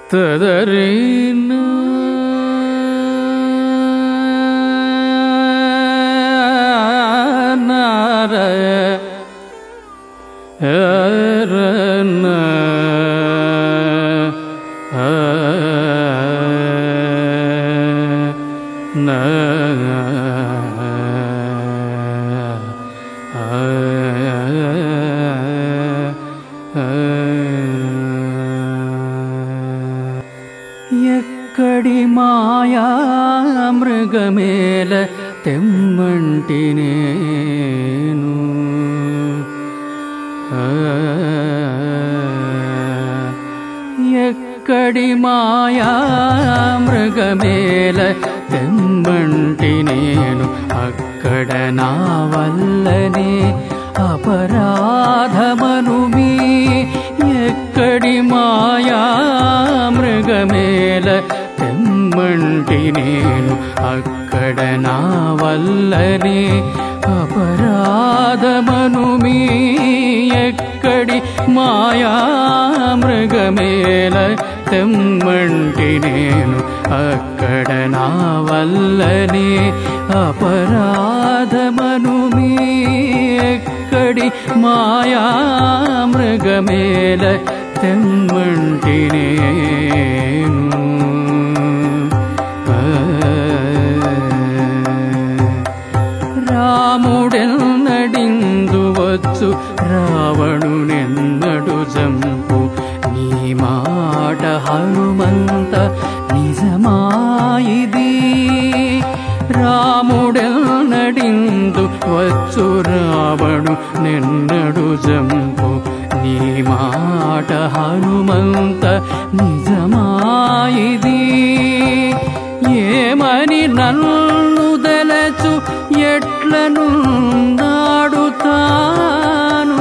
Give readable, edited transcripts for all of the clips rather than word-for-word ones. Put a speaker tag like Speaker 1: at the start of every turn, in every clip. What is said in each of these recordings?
Speaker 1: తదరీన నార రన నా ఎక్కడి మాయా మృగమేల తెమ్మంటి నేను ఎక్కడి మాయా మృగమేల తెమ్మంటి నేను అక్కడ నా వల్లనే అపరాధమను మీ ఎక్కడి మాయా మృగమేల తెమ్మంటి నేను అక్కడ నా వల్లనే అపరాధమను మీ ఎక్కడి మాయా మృగమేల తెమ్మంటి నేను అక్కడ నా వల్లనే అపరాధమను మీ ఎక్కడి మాయా మృగమేల తెమ్మంటి నేను రాముడెన్నడిందు వచ్చు రావణునెన్నడు జంపు నీ మాట హనుమంత నిజమాయిది రాముడెన్నడిందు వచ్చు రావణునెన్నడు జంపు నీ మాట హనుమంత నిజమాయిది ఏమని నన్ను దలచు ఎట్లను నాడుతాను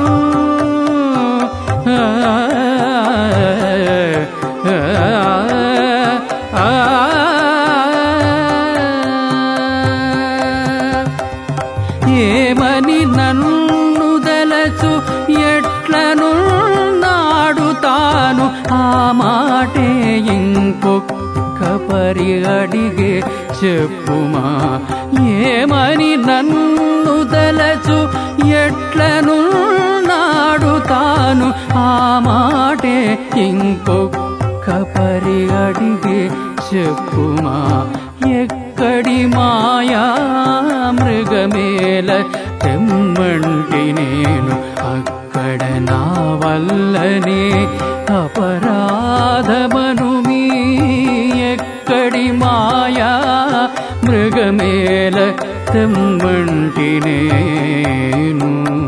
Speaker 1: ఏమని నన్ను దలచు ఎట్లను నాడుతాను ఆ మాటే ఇంకొక్క పరి అడిగే చెప్పుమా ఏమని నన్ను దలచు ఎట్లను నాడుతాను ఆ మాటే ఇంకొక్క పరి అడిగే చెప్పుమా ఎక్కడి మాయా మృగమేల తెమ్మంటి నేను అక్కడ నా వల్లనే అపరాధమను మీ ఎక్కడి మాయా మృగమేల తెమ్మంటి నేను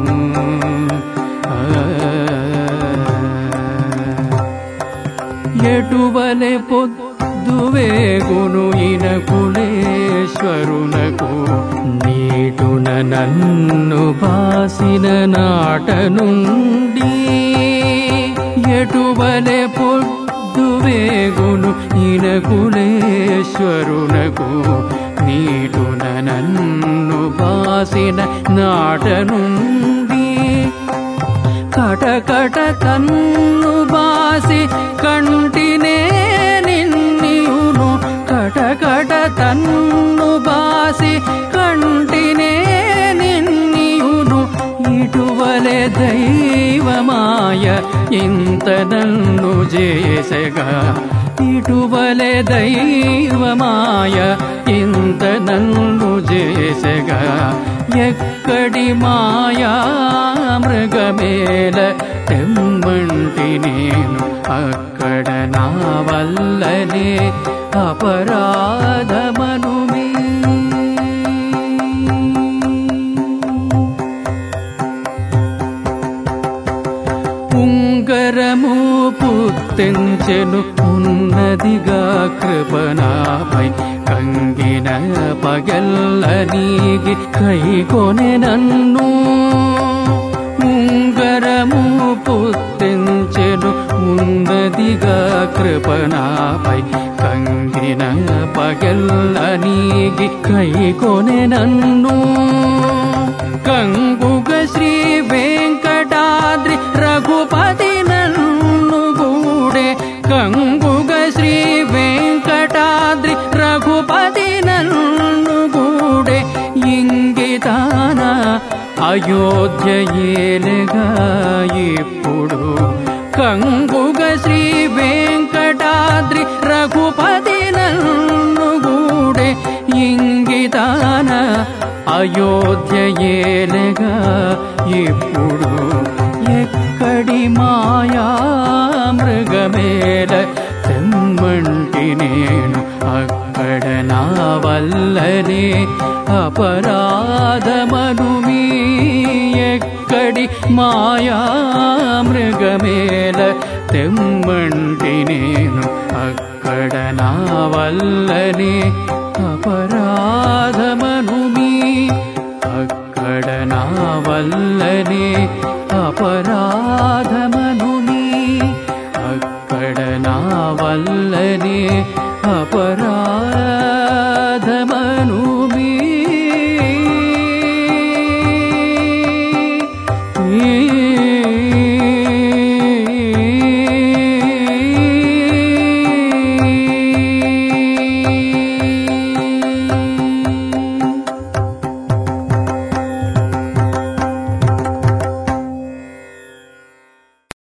Speaker 1: ఎటువలె పొద్దువేగును ఇనకులేశ్వరునకు నీటున నన్ను బాసిన నాట నుండి ఎటువలె పొద్దువేగును ఇనకులేశ్వరునకు నీటున నన్ను బాసిన నాట నుండి కటకట కన్ను బాసి కంటినే నిన్నియును కటకట తన్ను బాసి కంటినే నిన్నియును ఇటువలె దైవమాయ ఇంత నన్ను చేసగా ఇటువలె దైవమాయ ఇంత నన్ను చేసగా ఎక్కడి మాయా మృగమేల తెమ్మంటి నేను అక్కడ నా వల్లనే అపరాధమను మీ ఉంగరము పుత్తెంచెను ఉన్నదిగా కృపణాపై కంగిన పగల్ల నీగి కైకొనె నన్ను ఉంగరము పుత్తెంచెను ఉన్నదిగా కృపణాపై కంగిన పగల్ల నీగి కైకొనె నన్ను కంగుగ శ్రీ వెంకటాద్రి రఘుపతి నన్ను గూడే కంగు అయోధ్య ఏలగా ఇప్పుడు కంగుగ శ్రీ వెంకటాద్రి రఘుపతి నన్ను గూడే ఇంగితాన అయోధ్య ఏలగా ఇప్పుడు ఎక్కడి మాయా మృగమేల తెమ్మంటి నేను అక్కడ నా వల్లనే అపరాధమను మీ ఎక్కడి మాయా మృగమేల తెమ్మంటి నేను అక్కడ నా వల్లనే అపరాధమను మీ అక్కడ నా వల్లనే అపరాధమను మీ అక్కడ నా వల్లనే అపరాధమను మీ